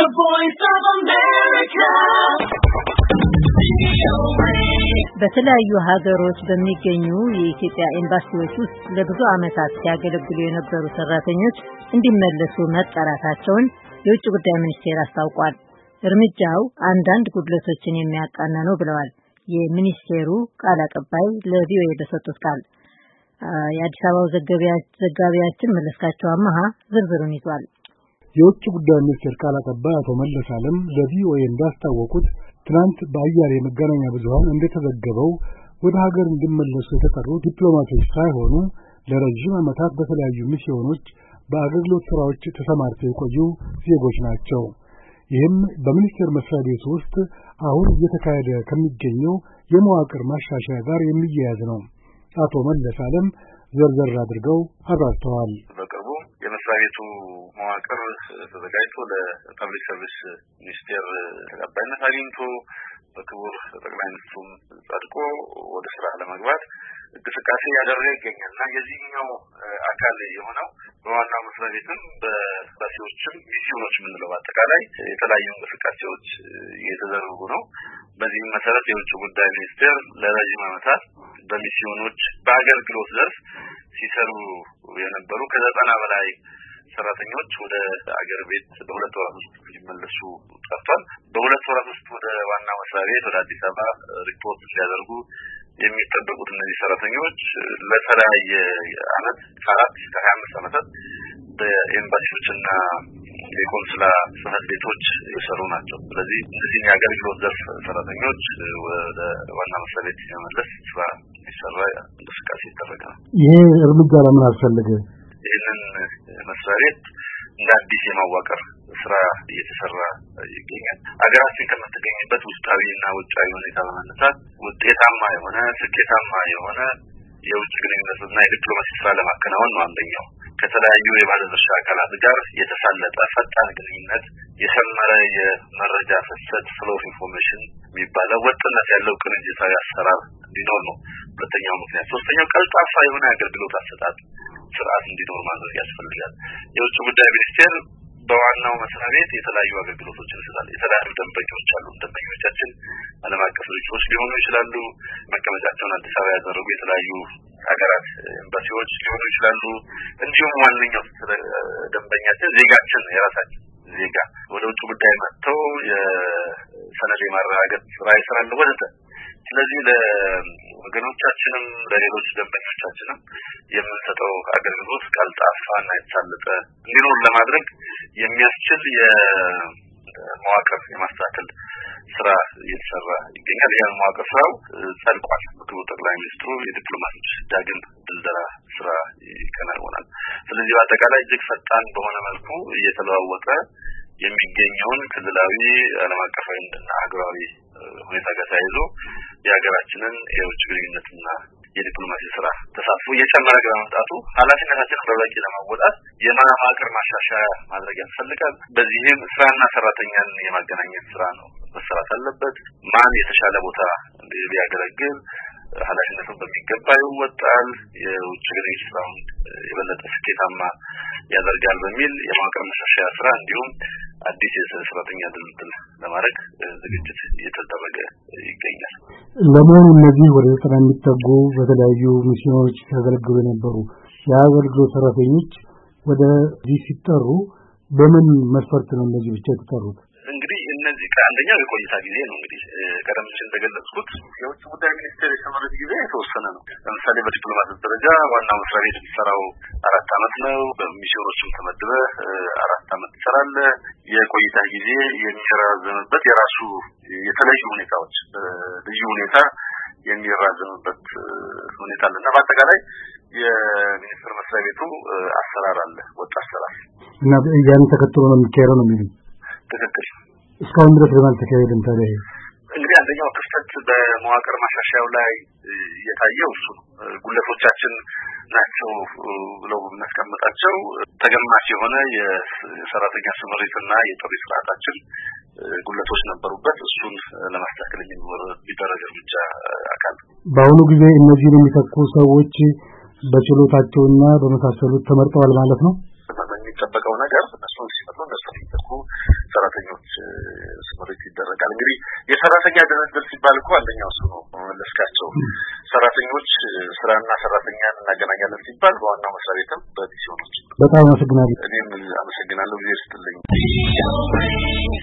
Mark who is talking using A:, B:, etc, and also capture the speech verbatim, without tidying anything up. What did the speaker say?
A: voice of America.
B: በተለያዩ ሀገሮች በሚገኙ የኢትዮጵያ ኤምባሲዎች ውስጥ ለብዙ ዓመታት ሲያገለግሉ የነበሩ ሰራተኞች እንዲመለሱ መጠራታቸውን የውጭ ጉዳይ ሚኒስቴር አስታውቋል። እርምጃው አንዳንድ ጉድለቶችን የሚያቃና ነው ብለዋል የሚኒስቴሩ ቃል አቀባይ ለቪኦኤ በሰጡት ቃል። የአዲስ አበባው ዘጋቢያችን መለስካቸው አማሃ ዝርዝሩን ይዟል።
C: የውጭ ጉዳይ ሚኒስቴር ቃል አቀባይ አቶ መለስ ዓለም ለቪኦኤ እንዳስታወቁት ትናንት በአያሌ መገናኛ ብዙሃን እንደተዘገበው ወደ ሀገር እንዲመለሱ የተጠሩ ዲፕሎማቶች ሳይሆኑ ለረጅም ዓመታት በተለያዩ ሚስዮኖች በአገልግሎት ስራዎች ተሰማርተው የቆዩ ዜጎች ናቸው። ይህም በሚኒስቴር መስሪያ ቤት ውስጥ አሁን እየተካሄደ ከሚገኘው የመዋቅር ማሻሻያ ጋር የሚያያዝ ነው። አቶ መለስ ዓለም ዘርዘር አድርገው አብራርተዋል።
D: በቅርቡ የመስሪያ ቤቱ መዋቅር ተዘጋጅቶ ለፐብሊክ ሰርቪስ ሚኒስቴር ተቀባይነት አግኝቶ በክቡር ጠቅላይ ሚኒስትሩም ጸድቆ ወደ ስራ ለመግባት እንቅስቃሴ ያደረገ ይገኛል እና የዚህኛው አካል የሆነው በዋናው መስሪያ ቤትም በባሲዎችም ሚስዮኖች የምንለው አጠቃላይ የተለያዩ እንቅስቃሴዎች እየተደረጉ ነው። በዚህም መሰረት የውጭ ጉዳይ ሚኒስቴር ለረጅም ዓመታት በሚስዮኖች በአገልግሎት ዘርፍ ሲሰሩ የነበሩ ከዘጠና በላይ ሰራተኞች ወደ አገር ቤት በሁለት ወራት ውስጥ ሊመለሱ ጠርቷል። በሁለት ወራት ውስጥ ወደ ዋና መስሪያ ቤት ወደ አዲስ አበባ ሪፖርት ሲያደርጉ የሚጠበቁት እነዚህ ሰራተኞች ለተለያየ አመት ከአራት እስከ ሀያ አምስት ዓመታት በኤምባሲዎችና የኮንስላ ጽሕፈት ቤቶች የሰሩ ናቸው። ስለዚህ እነዚህ የአገልግሎት ዘርፍ ሰራተኞች ወደ ዋና መስሪያ ቤት የመመለስ ስራ እንዲሰራ እንቅስቃሴ ይደረጋል።
C: ይሄ እርምጃ ለምን አስፈለገ?
D: ይህንን መስሪያ ቤት እንደ አዲስ የማዋቀር ስራ እየተሰራ ይገኛል። አገራችን ከምትገኝበት ውስጣዊና ውጫዊ ሁኔታ በመነሳት ውጤታማ የሆነ ስኬታማ የሆነ የውጭ ግንኙነትና የዲፕሎማሲ ስራ ለማከናወን ነው። አንደኛው ከተለያዩ የባለድርሻ አካላት ጋር የተሳለጠ ፈጣን ግንኙነት፣ የሰመረ የመረጃ ፍሰት ፍሎ ኦፍ ኢንፎርሜሽን የሚባለው ወጥነት ያለው ቅንጅታዊ አሰራር እንዲኖር ነው ሁለተኛው ምክንያት። ሶስተኛው ቀልጣፋ የሆነ አገልግሎት አሰጣጥ ስርዓት እንዲኖር ማድረግ ያስፈልጋል። የውጭ ጉዳይ ሚኒስቴር በዋናው መስሪያ ቤት የተለያዩ አገልግሎቶችን ይሰጣል። የተለያዩ ደንበኞች አሉ። ደንበኞቻችን ዓለም አቀፍ ድርጅቶች ሊሆኑ ይችላሉ። መቀመጫቸውን አዲስ አበባ ያደረጉ የተለያዩ ሀገራት ኤምባሲዎች ሊሆኑ ይችላሉ። እንዲሁም ዋነኛው ደንበኛችን ዜጋችን የራሳችን ዜጋ ወደ ውጭ ጉዳይ መጥተው የሰነድ የማረጋገጥ ስራ ይሰራሉ ወዘተ። ስለዚህ ለወገኖቻችንም ለሌሎች ደንበኞቻችንም የምንሰጠው አገልግሎት ቀልጣፋና የተሳለጠ እንዲኖር ለማድረግ የሚያስችል የመዋቅር የማስተካከል ስራ እየተሰራ ይገኛል። ያን መዋቅር ስራው ጸድቋል። በክቡር ጠቅላይ ሚኒስትሩ የዲፕሎማቶች ዳግም ድልደላ ስራ ይከናወናል። ስለዚህ በአጠቃላይ እጅግ ፈጣን በሆነ መልኩ እየተለዋወጠ የሚገኘውን ክልላዊ ዓለም አቀፋዊና ሀገራዊ ሁኔታ ጋር ተያይዞ የሀገራችንን የውጭ ግንኙነትና የዲፕሎማሲ ስራ ተሳትፎ እየጨመረ በመምጣቱ ኃላፊነታችንን በበቂ ለመወጣት የመዋቅር ማሻሻያ ማድረግ ያስፈልጋል። በዚህም ስራና ሰራተኛን የማገናኘት ስራ ነው መሰራት አለበት። ማን የተሻለ ቦታ ሊያገለግል ኃላፊነቱን በሚገባ ይወጣል፣ የውጭ ግንኙነት ስራውን የበለጠ ስኬታማ ያደርጋል በሚል የመዋቅር ማሻሻያ ስራ እንዲሁም አዲስ የሰራተኛ ድልድል ለማድረግ ዝግጅት እየተደረገ ይገኛል።
C: ለመሆኑ እነዚህ ወደ ዘጠና የሚጠጉ በተለያዩ ሚስዮኖች ያገለግሉ የነበሩ የአገልግሎት ሰራተኞች ወደ ዚህ ሲጠሩ በምን መስፈርት ነው እነዚህ ብቻ የተጠሩት?
D: እንግዲህ እነዚህ ከአንደኛው የቆይታ ጊዜ ነው። እንግዲህ ቀደም ሲል እንደገለጽኩት የውጭ ጉዳይ ሚኒስቴር የሰመረው ጊዜ የተወሰነ ነው። ለምሳሌ በዲፕሎማት ደረጃ ዋናው መስሪያ ቤት የሚሰራው አራት አመት ነው። በሚስዮኖችም ተመድበ አራት አመት ትሰራለህ። የቆይታ ጊዜ የሚራዘምበት የራሱ የተለያዩ ሁኔታዎች ልዩ ሁኔታ የሚራዘምበት ሁኔታ አለና በአጠቃላይ የሚኒስቴር መስሪያ ቤቱ አሰራር አለ፣ ወጥ አሰራር
C: እና ያን ተከትሎ ነው የሚካሄደው ነው የሚሉት።
D: ትክክል።
C: እስካሁን ድረስ ለምን ተካሄደም ታዲያ?
D: እንግዲህ አንደኛው ክፍተት በመዋቅር ማሻሻያው ላይ የታየው እሱ ነው። ጉለቶቻችን ናቸው ብለው እናስቀምጣቸው ተገማች የሆነ የሰራተኛ ስምሪትና የጥሪ ስርዓታችን ጉለቶች ነበሩበት። እሱን ለማስተካከል የሚደረግ እርምጃ አካል
C: በአሁኑ ጊዜ እነዚህን የሚተኩ ሰዎች በችሎታቸውና በመሳሰሉት ተመርጠዋል ማለት ነው።
D: የሚጠበቀው ነገር እነሱን ሲመጡ እነሱ ሊተኩ ሰራተኞች ስምሪት ይደረጋል። እንግዲህ የሰራተኛ ድርድር ሲባል እኮ አንደኛው እሱ ነው መለስካቸው። ሰራተኞች ስራና ሰራተኛን እናገናኛለን ሲባል በዋናው መስሪያ ቤትም በዲሲዮኖች።
C: በጣም አመሰግናለሁ።
D: እኔም አመሰግናለሁ። ጊዜ ስትልኝ